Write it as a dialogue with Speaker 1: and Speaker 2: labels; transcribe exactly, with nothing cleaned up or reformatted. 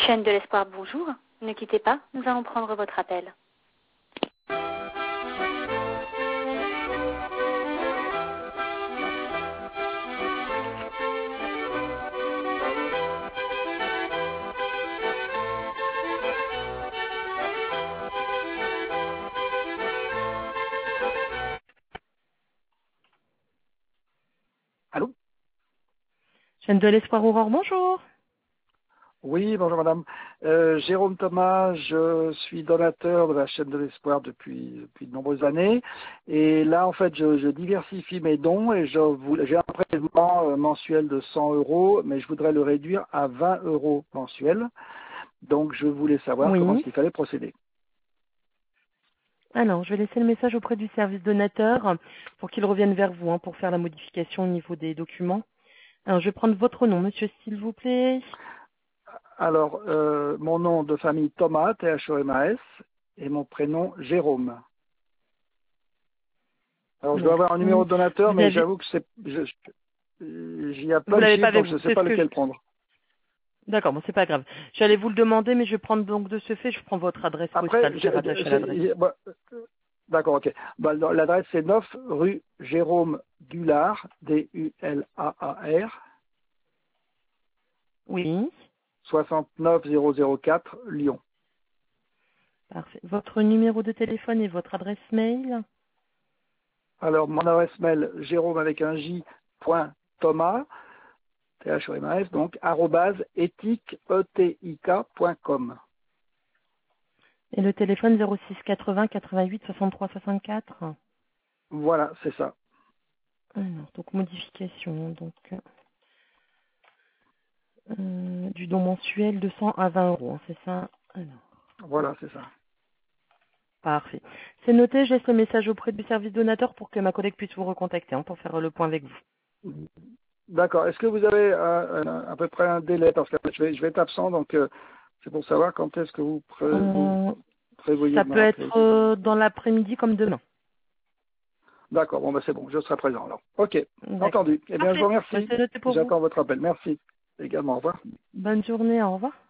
Speaker 1: Chaîne de l'espoir, bonjour. Ne quittez pas, nous allons prendre votre appel.
Speaker 2: Allô?
Speaker 3: Chaîne de l'espoir Aurore, bonjour.
Speaker 2: Oui, bonjour madame. Euh, Jérôme Thomas, je suis donateur de la chaîne de l'espoir depuis, depuis de nombreuses années. Et là, en fait, je, je diversifie mes dons et je voulais- j'ai un prélèvement euh, mensuel de cent euros, mais je voudrais le réduire à vingt euros mensuels. Donc, je voulais savoir comment
Speaker 3: Oui.
Speaker 2: est-ce qu'il fallait procéder.
Speaker 3: Alors, je vais laisser le message auprès du service donateur pour qu'il revienne vers vous hein, pour faire la modification au niveau des documents. Alors, je vais prendre votre nom, monsieur, s'il vous plaît.
Speaker 2: Alors, euh, mon nom de famille Thomas, T H O M A S, et mon prénom Jérôme. Alors, je dois avoir un numéro
Speaker 3: Merci.
Speaker 2: de donateur,
Speaker 3: Vous
Speaker 2: mais
Speaker 3: avez,
Speaker 2: j'avoue que c'est, je- je- il y a
Speaker 3: vous
Speaker 2: plein de
Speaker 3: l'avez pas
Speaker 2: chiffres,
Speaker 3: avec
Speaker 2: donc je
Speaker 3: vous.
Speaker 2: ne sais
Speaker 3: C'est
Speaker 2: pas
Speaker 3: ce que.
Speaker 2: lequel prendre.
Speaker 3: D'accord, bon, c'est pas grave. J'allais vous le demander, mais je vais prendre donc de ce fait, je prends votre adresse
Speaker 2: Après,
Speaker 3: postale qui est
Speaker 2: j'ai-
Speaker 3: rattachée à l'adresse.
Speaker 2: c'est- bah, d'accord, ok. Bah, l'adresse c'est neuf rue Jérôme Dullard, D U L A A R,
Speaker 3: Oui.
Speaker 2: soixante-neuf zéro zéro quatre, Lyon.
Speaker 3: Parfait. Votre numéro de téléphone et votre adresse mail.
Speaker 2: Alors, mon adresse mail, Jérôme avec un J, point Thomas, T H O M A S, donc, arrobase, éthique, E T I K, point com.
Speaker 3: Et le téléphone zéro six quatre-vingts quatre-vingt-huit soixante-trois soixante-quatre.
Speaker 2: Voilà, c'est ça.
Speaker 3: Alors, donc modification. Donc. Euh, du don mensuel de cent à vingt euros, hein, c'est ça? Alors,
Speaker 2: Voilà, c'est ça.
Speaker 3: parfait. C'est noté, je laisse le message auprès du service donateur pour que ma collègue puisse vous recontacter hein, pour faire le point avec vous.
Speaker 2: D'accord. Est-ce que vous avez euh, un- à peu près un délai? Parce que je vais, je vais être absent, donc euh, c'est pour savoir quand est-ce que vous, pré- vous
Speaker 3: Euh,
Speaker 2: prévoyez
Speaker 3: ça
Speaker 2: de me
Speaker 3: peut
Speaker 2: rappeler.
Speaker 3: être euh, dans l'après-midi comme demain.
Speaker 2: D'accord, bon, bah, c'est bon, je serai présent alors. Ok,
Speaker 3: D'accord.
Speaker 2: entendu. Eh bien, je vous
Speaker 3: Parfait. Moi,
Speaker 2: remercie.
Speaker 3: c'est noté pour vous.
Speaker 2: J'attends votre appel. Merci. Également, au revoir.
Speaker 3: Bonne journée, au revoir.